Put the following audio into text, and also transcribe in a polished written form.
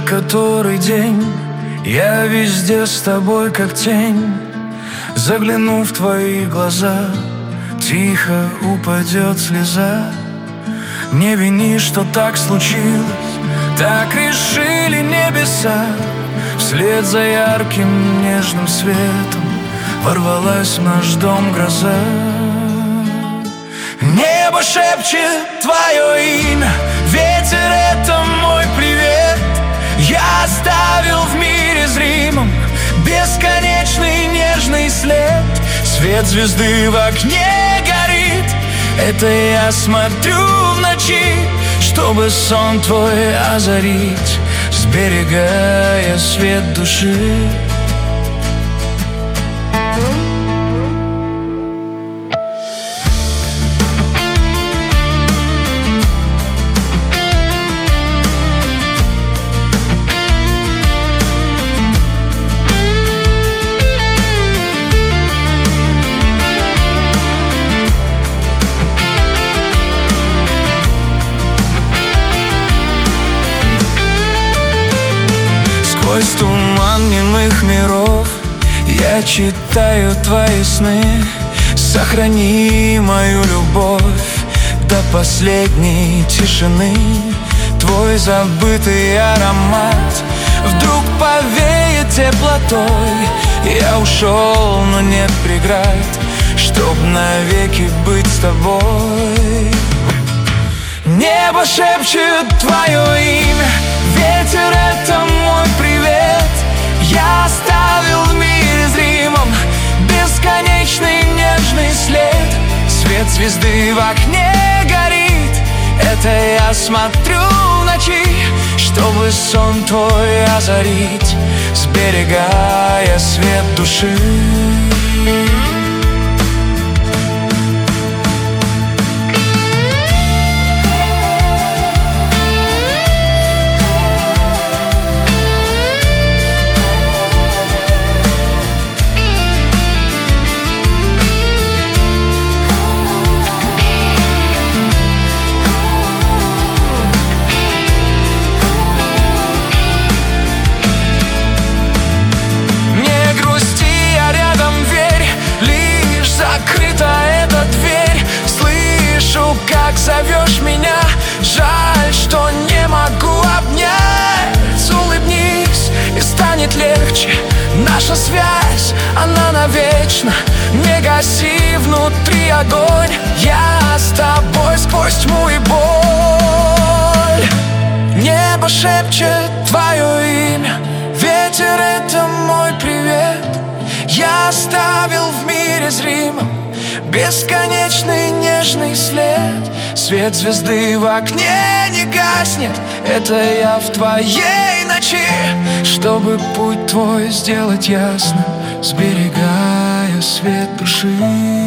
который день я везде с тобой как тень. Загляну в твои глаза, тихо упадет слеза. Не вини, что так случилось, так решили небеса. Вслед за ярким нежным светом ворвалась в наш дом гроза. Небо шепчет твое имя, ветер — это мой привет. Я оставил в мире зримом бесконечный нежный след. Свет звезды в окне горит, это я смотрю в ночи, чтобы сон твой озарить, сберегая свет души. Сквозь туман немых миров я читаю твои сны. Сохрани мою любовь до последней тишины. Твой забытый аромат вдруг повеет теплотой. Я ушел, но нет преград, чтоб навеки быть с тобой. Небо шепчет твое имя, ветер — это мой привет. Я оставил в мире зримом бесконечный нежный след. Свет звезды в окне горит, это я смотрю в ночи, чтобы сон твой озарить, сберегая свет души. Как зовешь меня, жаль, что не могу обнять. Улыбнись, и станет легче. Наша связь, она навечно. Не гаси внутри огонь. Я с тобой сквозь тьму и боль. Небо шепчет твое имя, ветер — это мой привет. Я оставил в мире зримом бесконечный нежный след. Свет звезды в окне не гаснет, это я в твоей ночи, чтобы путь твой сделать ясным, сберегая свет души.